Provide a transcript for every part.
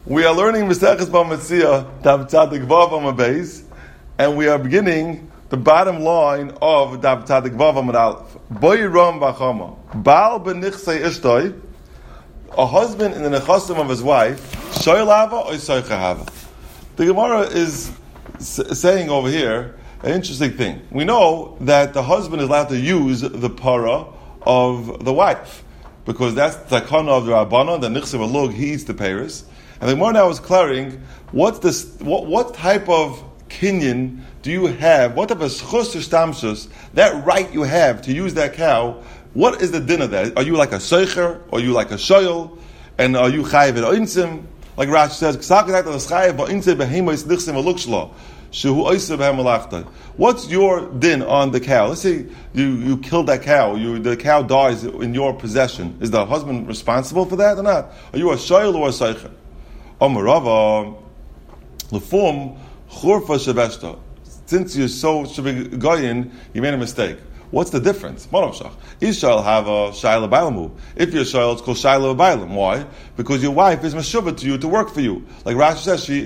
We are learning Maseches B'Metzia, Daf Tzadik Vav Amud Beis, and we are beginning the bottom line of Daf Tzadik Vav Amud Aleph. Boiram Bachama, Baal B'Nichsei Ishtoi, a husband in the nechasim of his wife, Shoyl Hava or Soicha Hava. The Gemara is saying over here an interesting thing. We know that the husband is allowed to use the para of the wife, because that's the takana of the Rabbana, the Nichsev Alug, he eats the Paris. And the Gemara now is clearing, what type of kinyan do you have, what type of schus or stamshus, that right you have to use that cow, what is the din of that? Are you like a seicher, or are you like a shoyl, and are you chayiv v'insim? Like Rashi says, what's your din on the cow? Let's say you killed that cow, the cow dies in your possession. Is the husband responsible for that or not? Are you a shoyl or a seicher? Since you're so goyin, you made a mistake. What's the difference? If you're shayla, it's called shayla b'bailam. Why? Because your wife is meshuvah to you to work for you. Like Rashi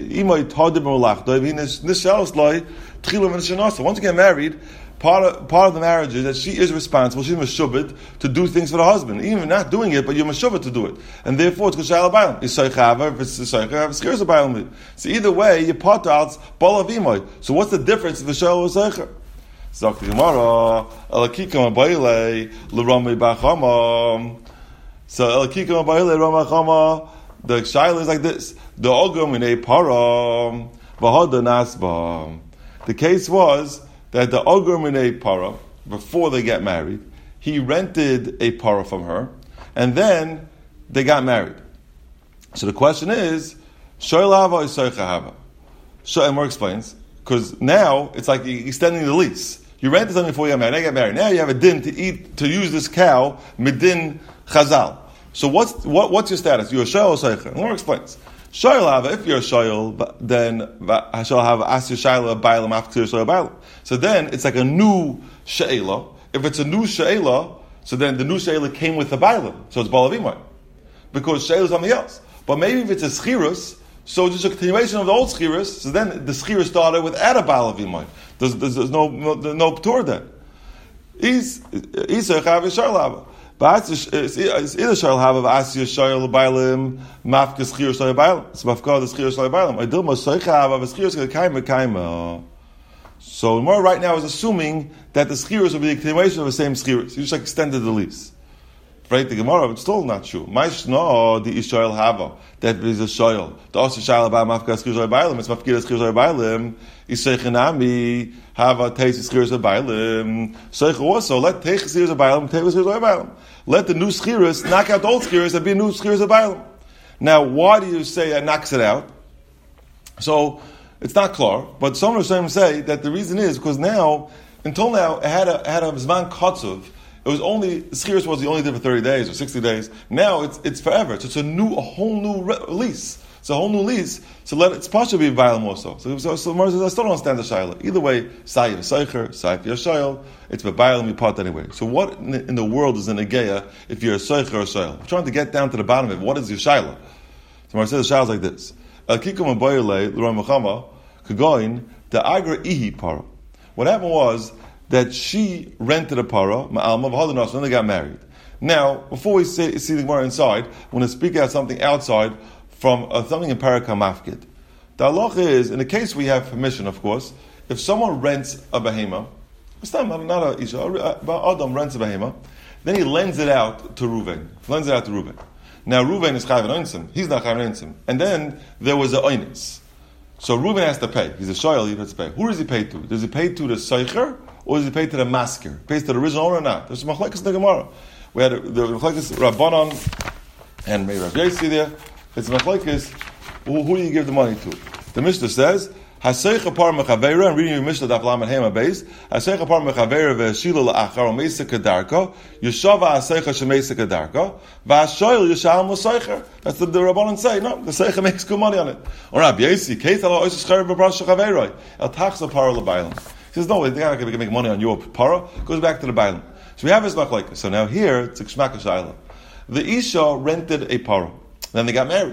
says, once you get married, part of the marriage is that she is responsible, she's meshuvah to do things for the husband. Even not doing it, but you're meshuvah to do it. And therefore it's called shayla b'bailam. It's soichava, if it's soichava, it's skirza b'bailam. So either way, you part out balav imoy. So what's the difference if the shayla or soichava? So the Gemara, Elakikam Abayile, L'Ramei Bachama. So Elakikam Abayile, Ramachama. The shaila is like this: the ogam in a para, v'hada nasba. The case was that the ogam in a para, before they get married, he rented a para from her, and then they got married. So the question is, shoyl hava or soicha hava? Shoyl explains. Because now it's like extending the lease. You rented something before you got married. Now you get married. Now you have a din to use this cow midin chazal. So what's your status? You're a shoyl or seicher? More explains. Shoyl hava. If you're a shoyl, then shoyl hava asir shayla bailam after shoyl bailam. So then it's like a new she'ela. If it's a new she'ela, so then the new she'ela came with the bailam. So it's balavimai, because she'ela is something else. But maybe if it's a schirus, so just a continuation of the old schirus, so then the schirus started without a baal avimai. There's no p'tur then. Is soichav yishayil hava. But it's either shayil hava v'asiyah shayil bailim mafkas schirus shayil bailim. It's mafkah the schirus shayil bailim. I dilma soichav hava v'schirus kaima. So the more right now is assuming that the schirus will be a continuation of the same schirus. You just like extended the lease. Right, the Gemara, but it's still not true. Maishno the Ishayil hava, that is a shoyl. The also shayil about mafkas schirus shayil bailim. It's mafkidas schirus shayil bailim. Isaychinami hava teis schirus shayil bailim. Soich also let teich schirus shayil bailim. Teich schirus shayil bailim. Let the new schirus knock out the old schirus and be a new schirus shayil bailim. Now, why do you say it knocks it out? So it's not clear, but some of them say that the reason is because now, until now, it had a zman kotzuv. It was only, schirus was the only did for 30 days or 60 days. Now it's forever. So it's a whole new lease. It's a whole new lease. So it's partially be violent also. So I still don't understand the shayla. Either way, sayyid seicher, sayyid yashayil, it's be'bayil and part anyway. So what in the world is a negeya if you're a seicher or a shayil? I'm trying to get down to the bottom of it. What is your shayla? So when I say the shayla is like this. El-kikum abayile, l'ramachama, kagoin, the agra ihi para. What happened was that she rented a para, ma'alma, v'hadanos, and they got married. Now, before we see the Gemara inside, I want to speak out something outside from something in Parakah Mafkid. The halacha is, in the case we have permission, of course, if someone rents a behema, not a isha, Adam rents a behema, then he lends it out to Reuven. Now, Reuven is chayv einsim. He's not chayv einsim. And then there was a oinus. So Reuven has to pay. He's a shoyl, he has to pay. Who does he pay to? Does he pay to the seicher? Or is he paid to the masker? Pays to the original owner or not? There's machlekes in the Gemara. We had the machlekes Rabbanon and maybe Rav Yossi there. It's machlekes. Who do you give the money to? The Mishnah says, "Haseicha par mechaveira." I'm reading your Mishnah daf lamed hema beis. Haseicha par mechaveira ve'shila la'achar u'meisa kadarka. Yeshava haseicha shemeisa kadarka. Va'ashoyel yishal museicher. That's the Rabbanon say. No, the seicha makes good money on it. Or Rav Yossi, Keith ala oisus charev b'brash chaveiroi. El tachsa par le'bailam. He says, no, they're not going to make money on your para. Goes back to the bailam. So we have his machlekes. So now here, it's a shmaka shayla. The Isha rented a para. Then they got married.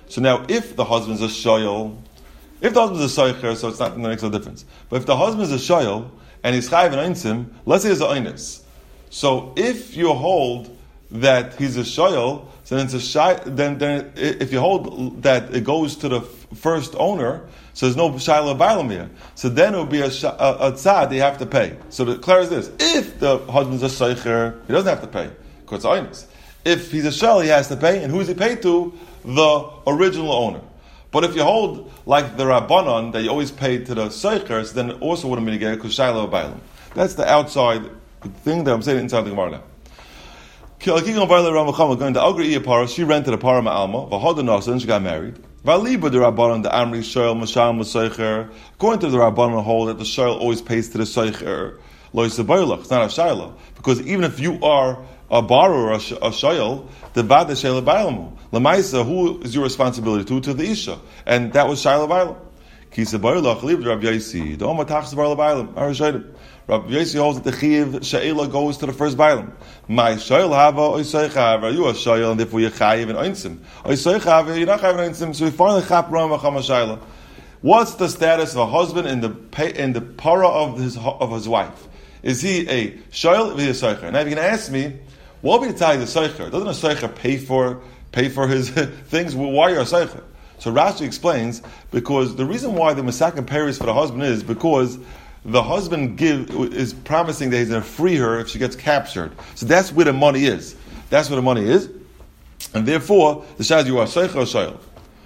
So now, if the husband's a shoyel, if the husband's a soicher, so it's not, it makes no difference. But if the husband's a shoyel and he's chayiv and einsim, let's say he's a einis. So if you hold that he's a shoyel, so then it's a then if you hold that it goes to the first owner, so there's no shayla bailam here. So then it would be a tzad they have to pay. So the clear is this: if the husband's a soicher, he doesn't have to pay because it's einis. If he's a shoyel, he has to pay, and who's he paid to? The original owner. But if you hold like the Rabbanon that you always paid to the Seichers, then it also wouldn't be negated because Shiloh Bailam. That's the outside thing that I'm saying inside the Gemara now. Going to Agra Iyapara, she rented a para ma'alma, V'hodanasa, and she got married. V'aliba the Rabbanon, the Amri Shoyel, Mashal, Maseicher. According to the Rabbanon, hold that the Shoyel always pays to the Seicher. Lo Yisabayulach, it's not a Shiloh. Because even if you are a bar or a shoyel, the bad is shayla bailamu. Lamaisa, who is your responsibility to the isha, and that was shayla bailam. Kisa bailach lived Rabbi Yaisi. The Omar tachs bar bailam. Rabbi Yaisi holds that the chiv shayla goes to the first bailam. My shoyel hava oisay chav. Are you a shoyel and therefore you're chayiv and oinsim? Oisay chav, you're not chayiv and oinsim. So we finally chap ram acham shayla. What's the status of a husband in the para of his wife? Is he a shoyel or is he a soicher? Now if you're going to ask me, what would be the tie the soicher? Doesn't a soicher pay for his things? Well, why are you a soicher? So Rashi explains, because the reason why the Masakin Paris for the husband is because the husband is promising that he's going to free her if she gets captured. So that's where the money is. That's where the money is. And therefore, the shah you are soicher or shoyel.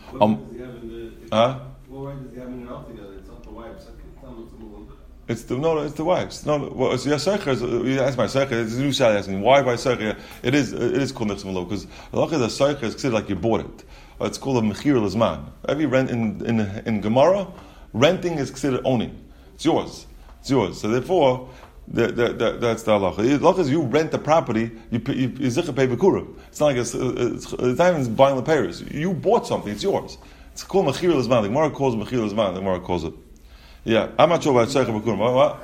It's the wives. No, it's your seicher. You ask my seicher. It's a new shot asking why by seicher. It is called nechsem lo because the lacha the seicher is considered like you bought it. It's called a mechir lezman. Every rent in Gemara, renting is considered owning. It's yours. So therefore, that's the halacha. The halacha is you rent the property. You zicha pay bekurim. It's not like it's not even buying the payers. You bought something. It's yours. It's called mechir lezman. The Gemara calls mechir lezman. The Gemara calls it. Yeah, I'm not sure about Seicher B'Kurim. What?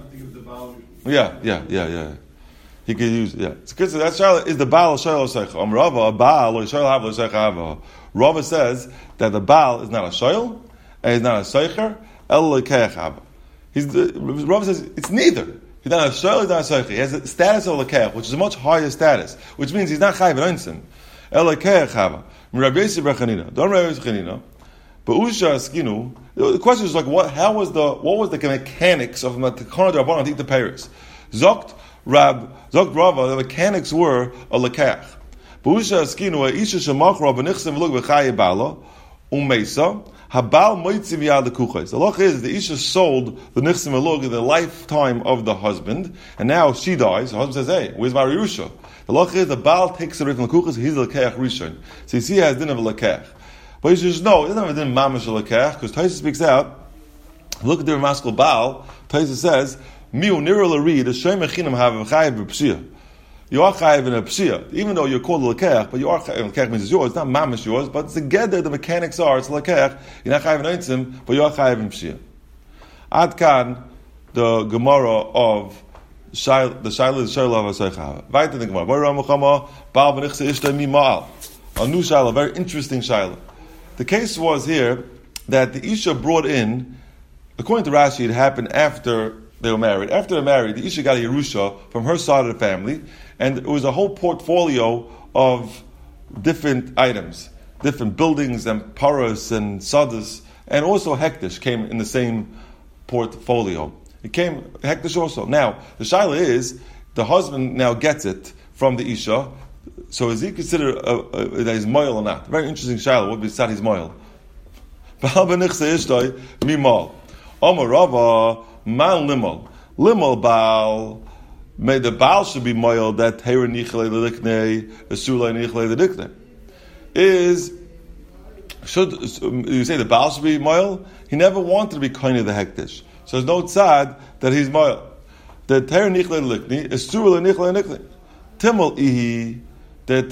Yeah. He could use, yeah. So that Shaila is the Baal Shaila Seicher. Rava, a Baal, or Shaila Hava, Seicher Hava. Rava says that the Baal is not a Shail, and he's not a Seicher, El Lekeach Hava. Rava says it's neither. He's not a Shail, he's not a Seicher. He has the status of Lekeach, which is a much higher status, which means he's not Chayiv and Einsim. El Lekeach Hava. Rabbi Yosef Rechanina. Don't Rabbi Yosef Rechanina. But Usha Skinu, the question is like, what was the mechanics of Matakana Rabbanon to eat the Paris? Zokt Rava, the mechanics were a lekach. But Usha Skinu, Isha Shemach Rabba Nichsim V'lug V'chayi Bala, Umesa, Habal Moitzi V'yad L'kuches. The loch is, the Isha sold the Nichsim V'lug in the lifetime of the husband, and now she dies, the husband says, hey, where's my Yerusha? The loch is, the Baal takes it away from L'kuches, he's the lekach Rishon. So you see he has din of a lekach. But you should know, it doesn't have a din mamash lekach, because Taisa speaks out, look at the Ramaskal Baal, Taisa says, Miu nira l'ri, the shem echinam have a chayiv b'pshia. You are chayiv in a pshia, even though you're called a lekach, but you are chayiv, lekach means it's yours, it's not mamash yours, but together the mechanics are, it's lekach, you're not chayiv in eintzim, but you are chayiv in pshia. Ad kan, the Gemara of the Shaila is Shaila of Asaychav. Weiter the Gemara, Bar Ramachama, Baal b'nichse ishta mi ma'al. A new Shaila, a very interesting Shaila. The case was here that the Isha brought in, according to Rashi, it happened after they were married. After they were married, the Isha got a Yerusha from her side of the family, and it was a whole portfolio of different items, different buildings and paras and sadas, and also hektish came in the same portfolio. It came hektish also. Now, the shaila is, the husband now gets it from the Isha, so is he considered that he's moil or not? Very interesting shaila. What would be sat his moil? Baal b'nichse ishtoi mimal. Omer Rava man limal. Limal Baal. May the Baal should be moil that heir nichle l'liknei esulei nichle l'diknei. Should you say the Baal should be moil? He never wanted to be kind of the hektish. So there's no tzad that he's moil. The heir nichle l'liknei esulei nichle l'diknei. Timel ihi. And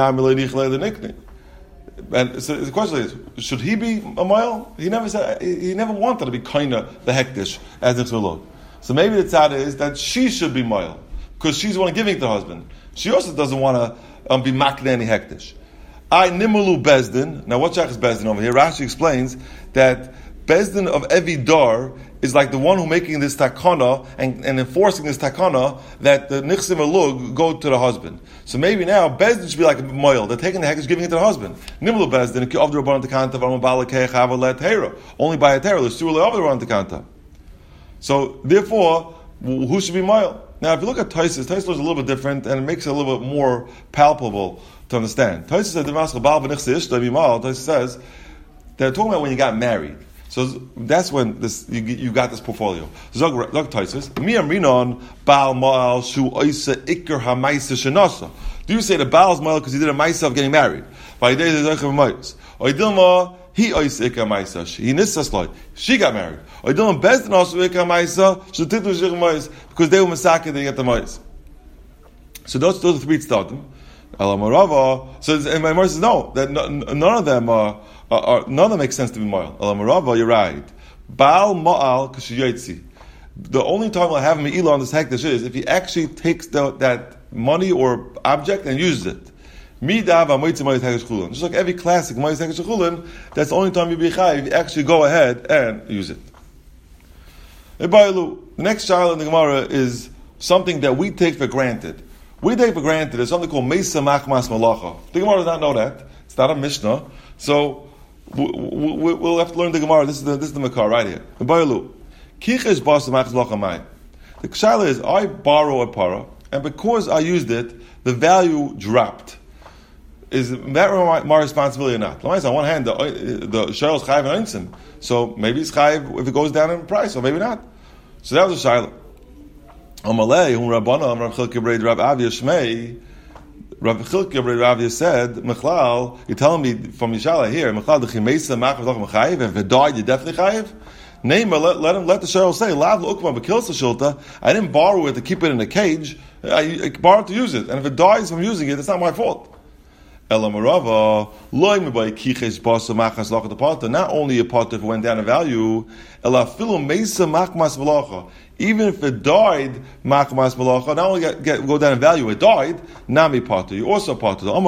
so the question is, should he be a mile? He never said. He never wanted to be kind of the hektish as Nichsulog. So maybe the tzad is that she should be mile because she's the one giving it to the husband. She also doesn't want to be makne any hektish. I nimulu bezdin. Now, what shach is bezdin over here? Rashi explains that bezdin of every dar is like the one who making this takana and enforcing this takana that the nichsim alug go to the husband. So maybe now bezdin should be like a moil. They're taking the hekesh, giving it to the husband. Nimulu bezdin of the rabbanon tekanta v'amu balakei chavalet hera. Only by a tera. The surah of the rabbanon tekanta. So therefore, who should be moil? Now, if you look at Taisus is a little bit different, and it makes it a little bit more palpable to understand. Taisus says they're talking about when you got married. So that's when you got this portfolio. So look, Taisus. Do you say the Baal's ma'al because he did a ma'isa of getting married? He oisik a ma'isa. He nisas. She got married. Or don't bezdin also ik a ma'isa. She did because they were masaka. They get the ma'is. So those are three tzaddim. Elamarava. So and my Gemara says no. That none of them none of them make sense to be ma'al. Elamarava, you're right. Baal ma'al k'shiyotzi. The only time I'll have me'ilah on this hekdesh is if he actually takes that money or object and uses it. Just like every classic that's the only time you be chayiv, you actually go ahead and use it. The next shayla in the Gemara is something that we take for granted. We take for granted is something called Meisa Machmas Malacha. The Gemara does not know that. It's not a Mishnah. So we'll have to learn the Gemara. This is the Makar right here. The shayla is I borrow a para, and because I used it, the value dropped. Is that my responsibility or not? On one hand, the shayla is chayiv and einsim, so maybe it's chayiv if it goes down in price, or maybe not. So that was a shayla. Amalei, Rabbana, Rav Chilkiah B'rei Rav Avia Shmei. Rav Chilkiah B'rei Rav Avia said, Mechlal, you're telling me from Yishala here, Mechlal the chimeisa machmav doch mechayiv, and if it died, you definitely chayiv. Name, let the shayla say, Lav l'ukma b'kilsa shilta. I didn't borrow it to keep it in a cage. I borrowed to use it, and if it dies from using it, it's not my fault. Not only a pot if it went down in value, even if it died, not only go down in value, it died, nami pot. You also pot. I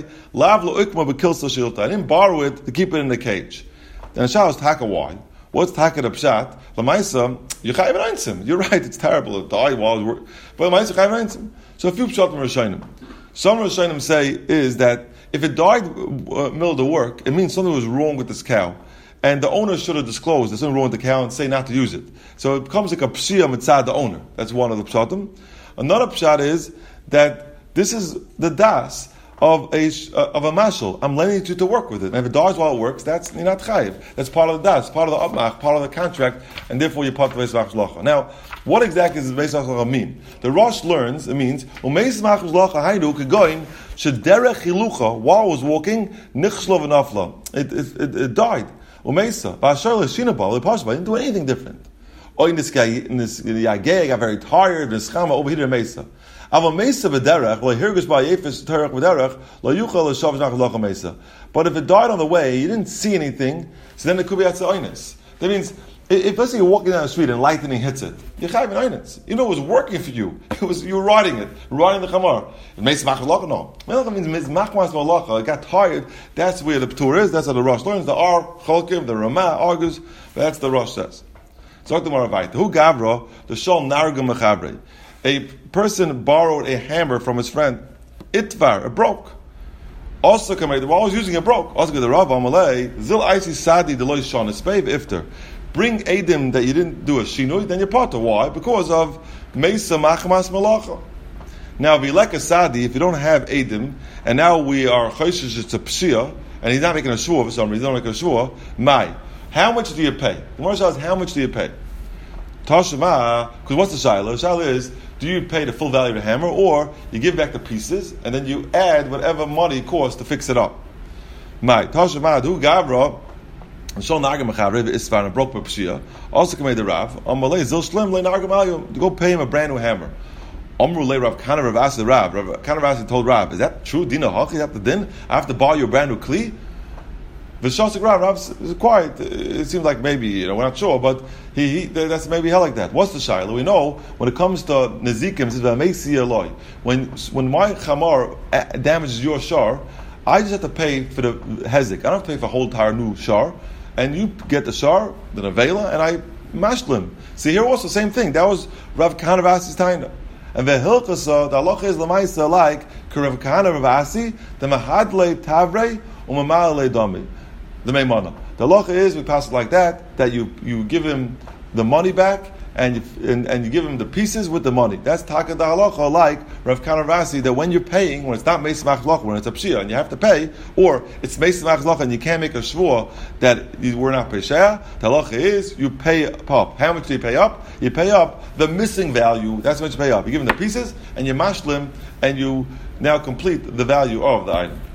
didn't borrow it to keep it in the cage. Then Shah was taka why? What's taka the pshat? You're right, it's terrible. It died while it worked. But so a few pshat from Rishonim. Some Rishonim say is that if it died middle of the work, it means something was wrong with this cow. And the owner should have disclosed there's something wrong with the cow and say not to use it. So it becomes like a pshia mitzad the owner. That's one of the pshatim. Another pshat is that this is the das of a mashal. I'm lending you to work with it. And if it dies while it works, you're not chayiv. That's part of the das, part of the upmach, part of the contract, and therefore you're part of the Beis Machmas. Now, what exactly does Beis Machmas mean? The Rosh learns, it means, Beis Machmas haidu kegoin shederech hilucha, while I was walking, nichshlo v'nafla. It died. Umeisa. Ba'asher l'shinabal, l'pashba, I didn't do anything different. Oh, in this yageh, I got very tired, the schama overheated Meisa. But if it died on the way, you didn't see anything, so then it could be at Einus. That means, if let's say you're walking down the street and lightning hits it, you're chayv in Einus. You know it was working for you. You were riding the chamar. It makes machmalacha, no. Melacha means machmas malacha. It got tired. That's where the Ptur is. That's how the Rosh learns. The Ar, Cholkiv, the Ramah argues. But that's the Rosh says. So the Maravayt. Who gavra the shol nargum mechabrei. A person borrowed a hammer from his friend. Itvar, it broke. Also, while I was using it, broke. Also, the Rav Amalei, Zil Aisi Sadi Deloy Shon, Espeiv Iftar. Bring Adim that you didn't do a Shinui, then you're potter. Why? Because of Mesa Machmas Malacha. Now, Vileka Sadi, if you don't have Adim, and now we are Choshish, it's a Pshia, and he's not making a Shua for some reason, he's not making a Shua, Mai. How much do you pay? The Gemara says, how much do you pay? Tashma, because what's the Shaila? The Shaila is, do you pay the full value of the hammer, or you give back the pieces, and then you add whatever money it costs to fix it up? Mai. Tashma, do Gavra, Shol Nagam Mecharev Isfar and broke by Pshia. Also came the Rav. Amalei Zil Shlim Le Nagam Ayu to go pay him a brand new hammer. Amru Le Rav Kana Rav asked the Rav. Kana Rav asked told Rav, is that true? Dina Hachi? Is that the din? I have to buy you a brand new kli? V'shasik Rav is quiet. It seems like maybe we're not sure, but that's maybe hell like that. What's the shayla? We know when it comes to nezikim, when my chamar damages your shar, I just have to pay for the hezek. I don't have to pay for a whole entire new shar. And you get the shar, the nevela, and I mashlim. See, here also, same thing. That was Rav Kahana Rav Asi's taina. And the hilchasa, the halacha is lemaisa like Rav Kahana Rav Asi, the mahadle tavrei u'mamalei dami, the meimana. The halacha is we pass it like that you give him the money back and you give him the pieces with the money. That's taka da halacha like Rav Kahana Rav Asi, that when you're paying, when it's not meis machlocha, when it's a pshia and you have to pay, or it's meis machlocha and you can't make a shvua that we're not pesheah, the halacha is you pay up. How much do you pay up? You pay up the missing value. That's what you pay up. You give him the pieces and you mashlim and you now complete the value of the item.